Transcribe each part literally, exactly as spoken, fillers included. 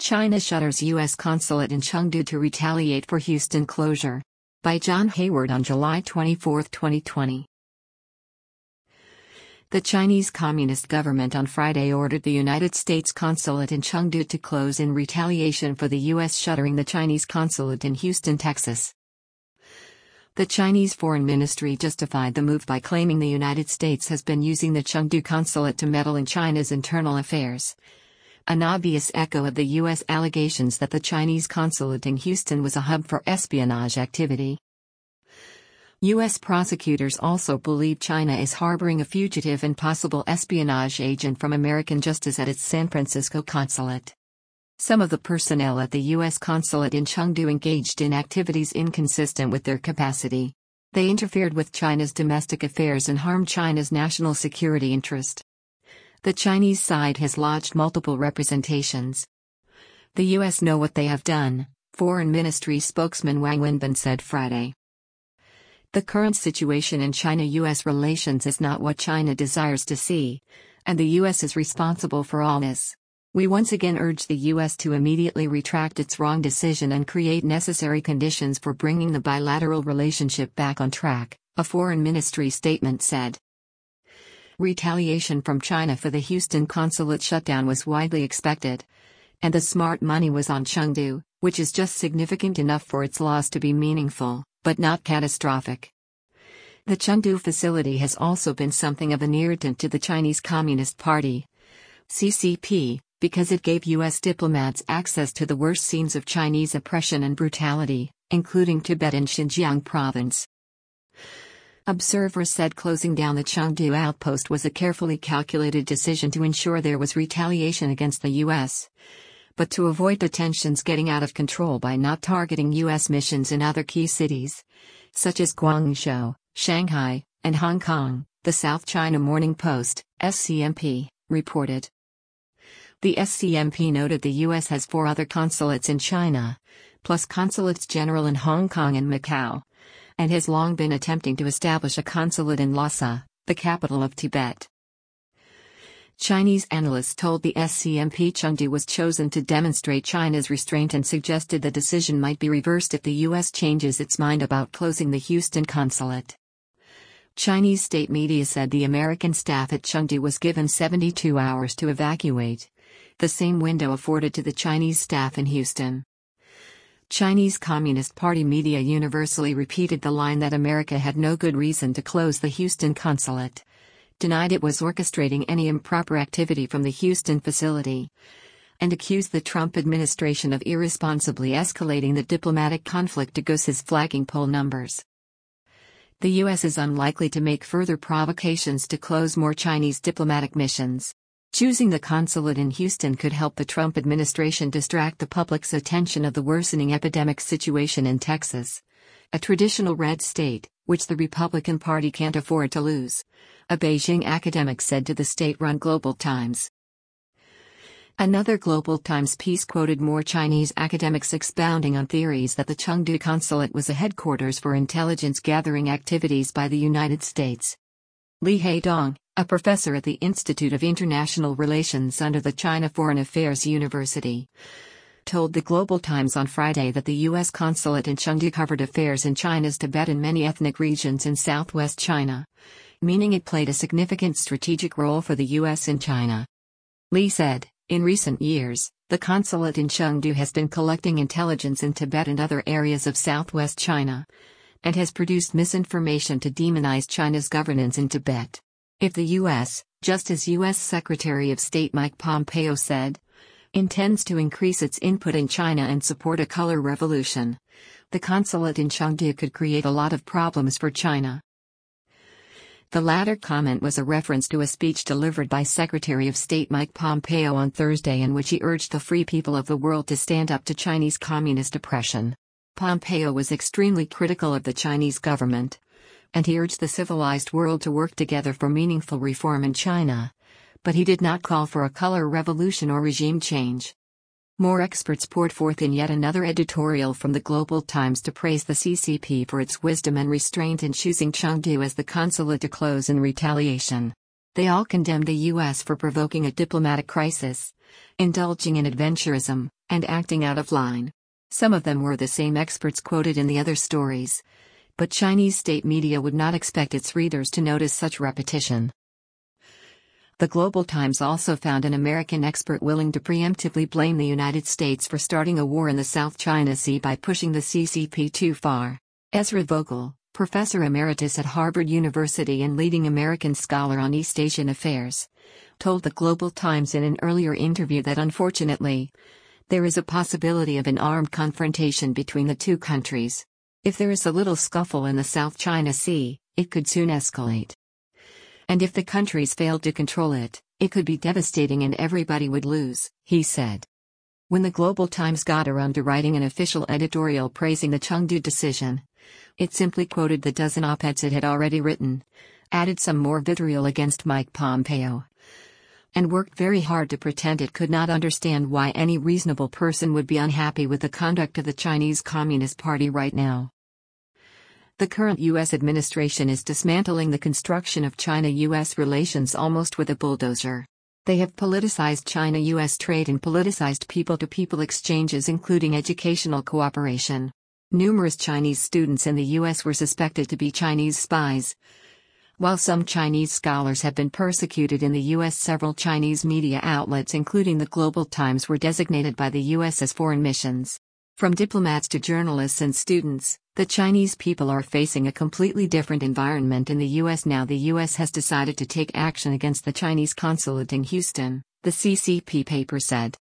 China shutters U S consulate in Chengdu to retaliate for Houston closure. By John Hayward on July twenty-fourth, twenty twenty. The Chinese Communist government on Friday ordered the United States consulate in Chengdu to close in retaliation for the U S shuttering the Chinese consulate in Houston, Texas. The Chinese Foreign Ministry justified the move by claiming the United States has been using the Chengdu consulate to meddle in China's internal affairs. An obvious echo of the U S allegations that the Chinese consulate in Houston was a hub for espionage activity. U S prosecutors also believe China is harboring a fugitive and possible espionage agent from American justice at its San Francisco consulate. Some of the personnel at the U S consulate in Chengdu engaged in activities inconsistent with their capacity. They interfered with China's domestic affairs and harmed China's national security interest. The Chinese side has lodged multiple representations. The U S know what they have done, Foreign Ministry spokesman Wang Wenbin said Friday. The current situation in China-U S relations is not what China desires to see, and the U S is responsible for all this. We once again urge the U S to immediately retract its wrong decision and create necessary conditions for bringing the bilateral relationship back on track, a Foreign Ministry statement said. Retaliation from China for the Houston consulate shutdown was widely expected, and the smart money was on Chengdu, which is just significant enough for its loss to be meaningful, but not catastrophic. The Chengdu facility has also been something of an irritant to the Chinese Communist Party, C C P, because it gave U S diplomats access to the worst scenes of Chinese oppression and brutality, including Tibet and Xinjiang province. Observers said closing down the Chengdu outpost was a carefully calculated decision to ensure there was retaliation against the U S, but to avoid the tensions getting out of control by not targeting U S missions in other key cities, such as Guangzhou, Shanghai, and Hong Kong, the South China Morning Post, S C M P, reported. The S C M P noted the U S has four other consulates in China, plus consulates general in Hong Kong and Macau, and has long been attempting to establish a consulate in Lhasa, the capital of Tibet. Chinese analysts told the S C M P Chengdu was chosen to demonstrate China's restraint and suggested the decision might be reversed if the U S changes its mind about closing the Houston consulate. Chinese state media said the American staff at Chengdu was given seventy-two hours to evacuate, the same window afforded to the Chinese staff in Houston. Chinese Communist Party media universally repeated the line that America had no good reason to close the Houston consulate, denied it was orchestrating any improper activity from the Houston facility, and accused the Trump administration of irresponsibly escalating the diplomatic conflict to Gus's flagging poll numbers. The U S is unlikely to make further provocations to close more Chinese diplomatic missions. Choosing the consulate in Houston could help the Trump administration distract the public's attention of the worsening epidemic situation in Texas, a traditional red state, which the Republican Party can't afford to lose, a Beijing academic said to the state-run Global Times. Another Global Times piece quoted more Chinese academics expounding on theories that the Chengdu consulate was a headquarters for intelligence gathering activities by the United States. Li Haidong, a professor at the Institute of International Relations under the China Foreign Affairs University, told the Global Times on Friday that the U S consulate in Chengdu covered affairs in China's Tibet and many ethnic regions in southwest China, meaning it played a significant strategic role for the U S in China. Li said, in recent years, the consulate in Chengdu has been collecting intelligence in Tibet and other areas of southwest China, and has produced misinformation to demonize China's governance in Tibet. If the U S, just as U S Secretary of State Mike Pompeo said, intends to increase its input in China and support a color revolution, the consulate in Chengdu could create a lot of problems for China. The latter comment was a reference to a speech delivered by Secretary of State Mike Pompeo on Thursday in which he urged the free people of the world to stand up to Chinese communist oppression. Pompeo was extremely critical of the Chinese government, and he urged the civilized world to work together for meaningful reform in China, but he did not call for a color revolution or regime change. More experts poured forth in yet another editorial from the Global Times to praise the C C P for its wisdom and restraint in choosing Chengdu as the consulate to close in retaliation. They all condemned the U S for provoking a diplomatic crisis, indulging in adventurism, and acting out of line. Some of them were the same experts quoted in the other stories. But Chinese state media would not expect its readers to notice such repetition. The Global Times also found an American expert willing to preemptively blame the United States for starting a war in the South China Sea by pushing the C C P too far. Ezra Vogel, professor emeritus at Harvard University and leading American scholar on East Asian affairs, told the Global Times in an earlier interview that unfortunately, there is a possibility of an armed confrontation between the two countries. If there is a little scuffle in the South China Sea, it could soon escalate. And if the countries failed to control it, it could be devastating and everybody would lose, he said. When the Global Times got around to writing an official editorial praising the Chengdu decision, it simply quoted the dozen op-eds it had already written, added some more vitriol against Mike Pompeo, and worked very hard to pretend it could not understand why any reasonable person would be unhappy with the conduct of the Chinese Communist Party right now. The current U S administration is dismantling the construction of China-U S relations almost with a bulldozer. They have politicized China-U S trade and politicized people-to-people exchanges, including educational cooperation. Numerous Chinese students in the U S were suspected to be Chinese spies. While some Chinese scholars have been persecuted in the U S, several Chinese media outlets, including the Global Times, were designated by the U S as foreign missions. From diplomats to journalists and students, the Chinese people are facing a completely different environment in the U S now. The U S has decided to take action against the Chinese consulate in Houston, the C C P paper said.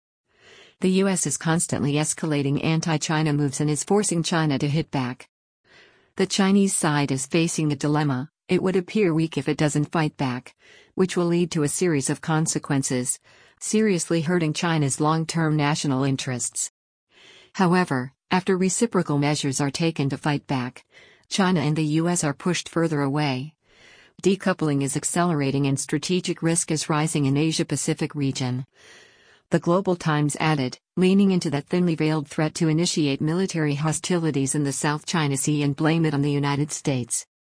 The U S is constantly escalating anti-China moves and is forcing China to hit back. The Chinese side is facing a dilemma: it would appear weak if it doesn't fight back, which will lead to a series of consequences, seriously hurting China's long-term national interests. However, after reciprocal measures are taken to fight back, China and the U S are pushed further away. Decoupling is accelerating and strategic risk is rising in Asia-Pacific region. The Global Times added, leaning into that thinly veiled threat to initiate military hostilities in the South China Sea and blame it on the United States.